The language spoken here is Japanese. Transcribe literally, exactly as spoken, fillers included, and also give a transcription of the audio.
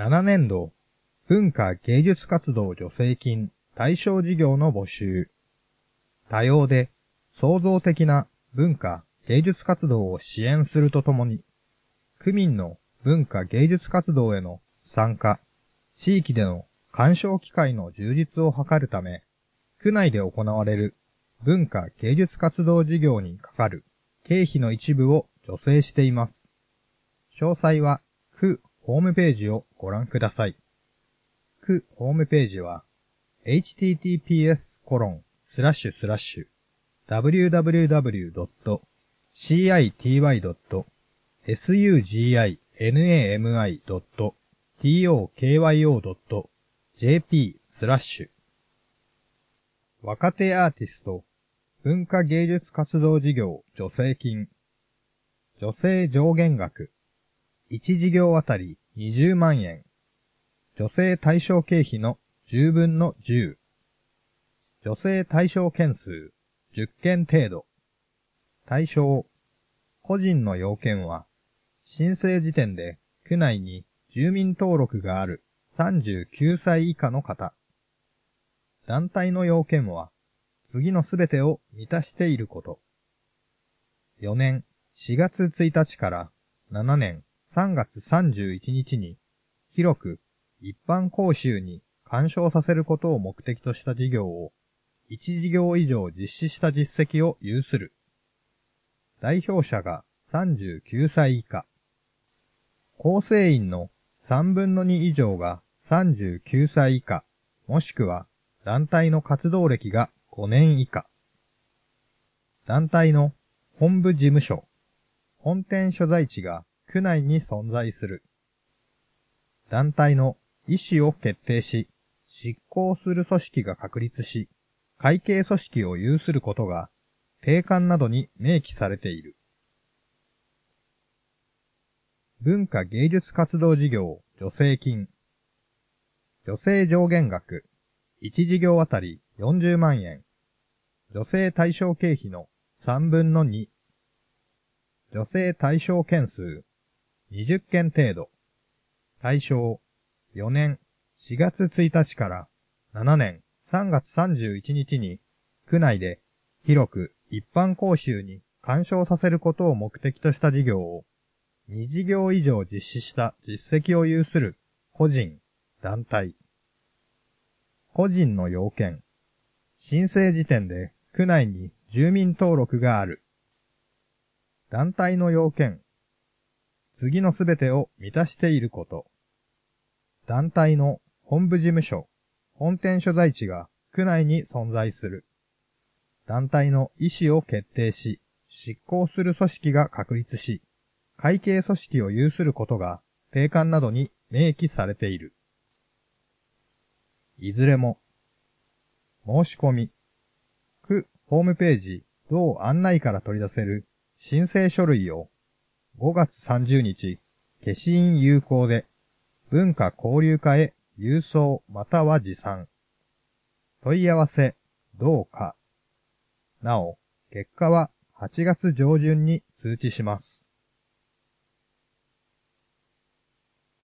ななねんど文化芸術活動助成金対象事業の募集。多様で創造的な文化芸術活動を支援するとともに、区民の文化芸術活動への参加、地域での鑑賞機会の充実を図るため、区内で行われる文化芸術活動事業にかかる経費の一部を助成しています。詳細は区ホームページをご覧ください。区ホームページは エイチティーティーピーエスコロンスラッシュスラッシュダブリューダブリューダブリュードットシーアイティーワイドットスユージーアイエヌエーエムアイドットティーオーケーワイオードットジェーピースラッシュ若手アーティスト文化芸術活動事業助成金助成上限額いち事業あたりにじゅうまんえん助成対象経費のじゅうぶんのじゅう助成対象件数じゅっけん程度対象個人の要件は申請時点で区内に住民登録があるさんじゅうきゅうさい以下の方団体の要件は次のすべてを満たしていることよねんしがつついたちからななねんさんがつさんじゅういちにちに広く一般公衆に鑑賞させることを目的とした事業をいち事業以上実施した実績を有する。代表者がさんじゅうきゅうさい以下。構成員のさんぶんのに以上がさんじゅうきゅうさい以下、もしくは団体の活動歴がごねん以下。団体の本部事務所、本店所在地が区内に存在する。団体の意思を決定し、執行する組織が確立し、会計組織を有することが定款などに明記されている。文化芸術活動事業助成金助成上限額いち事業あたりよんじゅうまんえん助成対象経費のさんぶんのに助成対象件数にじゅっけん程度対象よねんしがつついたちからななねんさんがつさんじゅういちにちに区内で広く一般公衆に鑑賞させることを目的とした事業をに事業以上実施した実績を有する個人、団体。個人の要件。申請時点で区内に住民登録がある。団体の要件。次のすべてを満たしていること。団体の本部事務所、本店所在地が区内に存在する。団体の意思を決定し、執行する組織が確立し、会計組織を有することが定款などに明記されている。いずれも。申し込み。区ホームページ同案内から取り出せる申請書類をごがつさんじゅうにち消印有効で文化交流課へ郵送または持参。問い合わせ、同課。なお、結果ははちがつじょうじゅんに通知します。